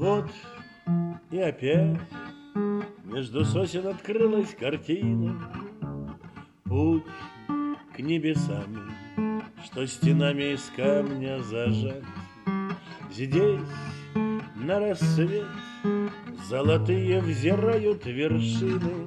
Вот и опять между сосен открылась картина. Путь к небесам, что стенами из камня зажат. Здесь на рассвет золотые взирают вершины,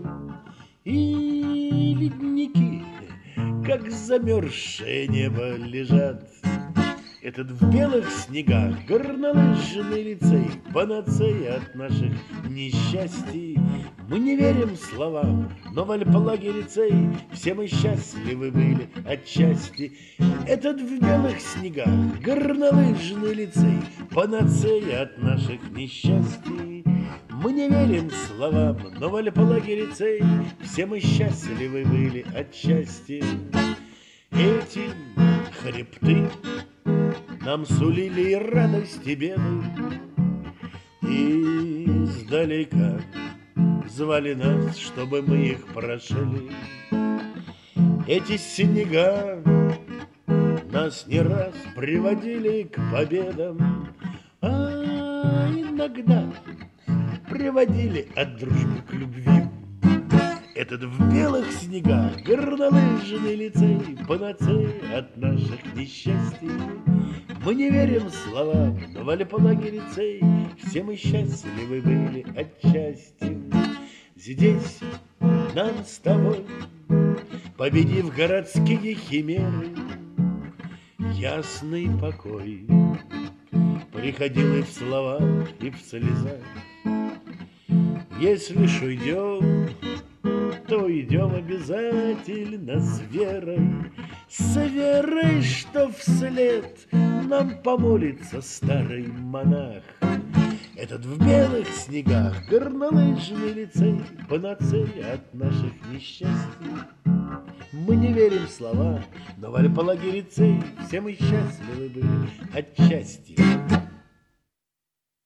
и ледники, как замерзшее небо, лежат. Этот в белых снегах горнолыжный лицей, панацея от наших несчастий. Мы не верим словам, но в альпалаге лицей все мы счастливы были отчасти. Этот в белых снегах горнолыжный лицей, панацея от наших несчастий. Мы не верим словам, но в альпалаге лицей все мы счастливы были отчасти. Эти хребты нам сулили и радость, и беды, и издалека звали нас, чтобы мы их прошли. Эти снега нас не раз приводили к победам, а иногда приводили от дружбы к любви. Этот в белых снегах горнолыжный лицей, панацея от наших несчастий. Мы не верим словам, но в альпалаге лицей все мы счастливы были отчасти. Здесь нам с тобой, победив городские химеры, ясный покой приходил и в словах, и в слезах. Если ж уйдем, то идем обязательно с верой, что вслед нам помолится старый монах. Этот в белых снегах горнолыжный лицей, панацея от наших несчастий. Мы не верим словам, но в альпалаге лицей все мы счастливы были отчасти.